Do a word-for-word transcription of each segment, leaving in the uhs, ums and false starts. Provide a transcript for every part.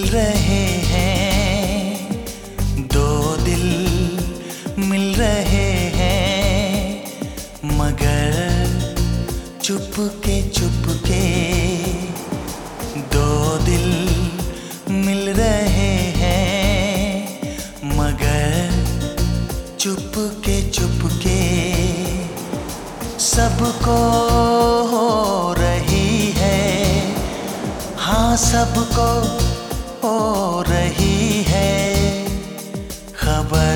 रहे हैं, दो दिल मिल रहे हैं, मगर चुपके चुपके। दो दिल मिल रहे हैं, मगर चुपके चुपके। सबको हो रही है, हाँ सबको हो रही है खबर,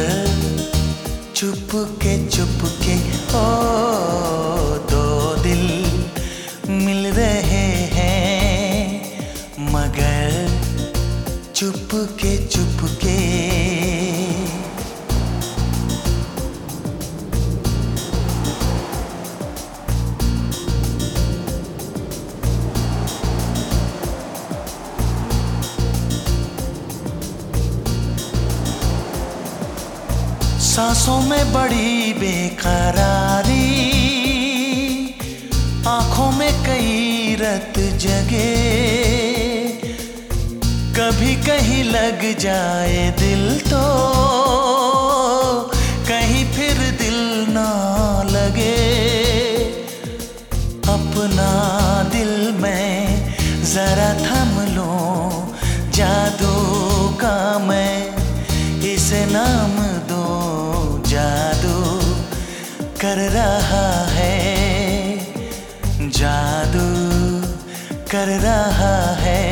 चुपके चुपके। ओ दो दिल मिल रहे हैं, मगर चुपके चुपके। सांसों में बड़ी बेकरारी, आंखों में कई रत जगे। कभी कहीं लग जाए दिल तो कहीं फिर दिल ना लगे। अपना दिल मैं जरा थम लूं, जादू का मैं इसे नाम दूं। जादू कर रहा है, जादू कर रहा है,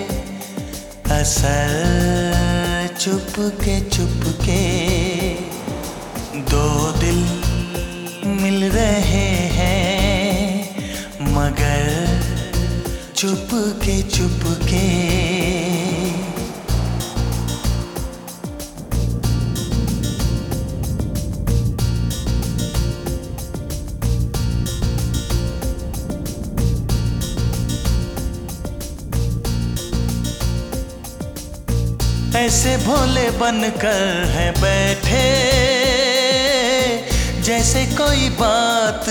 असर चुपके चुपके। दो दिल मिल रहे हैं, मगर चुपके चुपके। ऐसे भोले बनकर हैं बैठे, जैसे कोई बात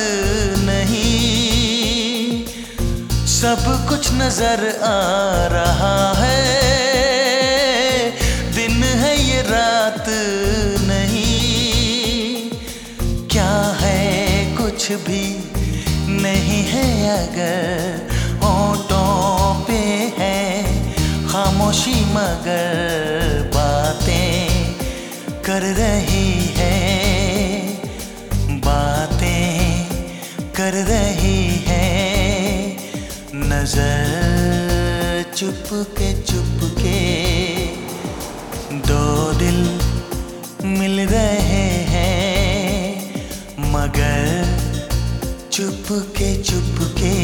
नहीं। सब कुछ नजर आ रहा है, दिन है ये रात नहीं। क्या है कुछ भी नहीं है अगर होठों पे है खामोशी, मगर बातें कर रही है, बातें कर रही है। नजर चुपके चुपके। दो दिल मिल रहे हैं, मगर चुपके चुपके।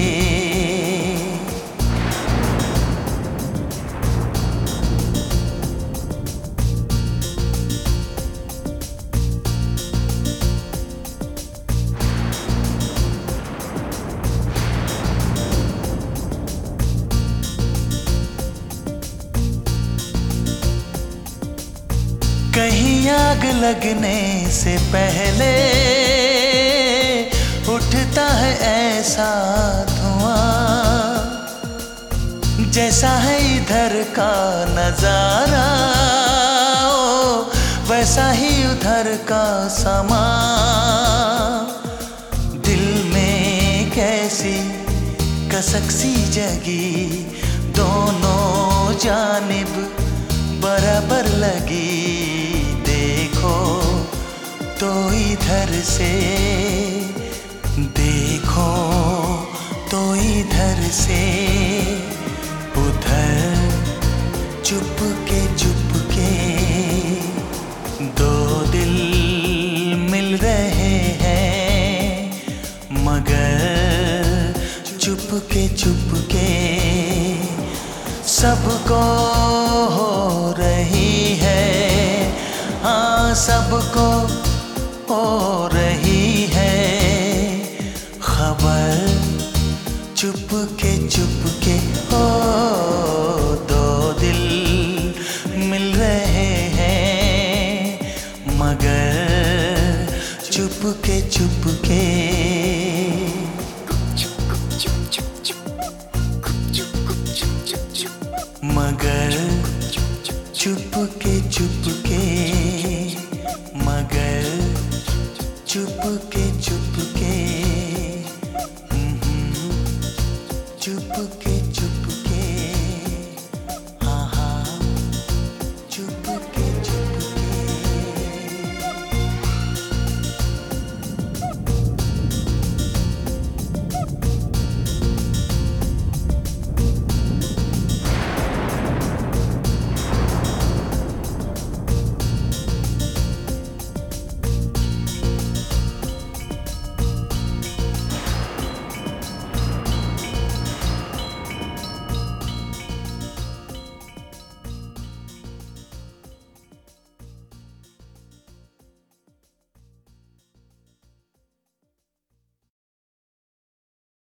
कहीं आग लगने से पहले उठता है ऐसा धुआं, जैसा है इधर का नजारा ओ वैसा ही उधर का समा। दिल में कैसी कसक सी जगी, दोनों जानिब बराबर लगी। देखो तो इधर से, देखो तो इधर से, उधर चुपके चुपके। दो दिल मिल रहे हैं, मगर चुपके चुपके। सबको हो रही है, हाँ सबको हो रही है खबर, चुपके चुपके। ओ दो दिल मिल रहे हैं, मगर चुपके चुपके। मगर चुपके चुपके मगर चुपके चुपके हम्म, चुपके चुपके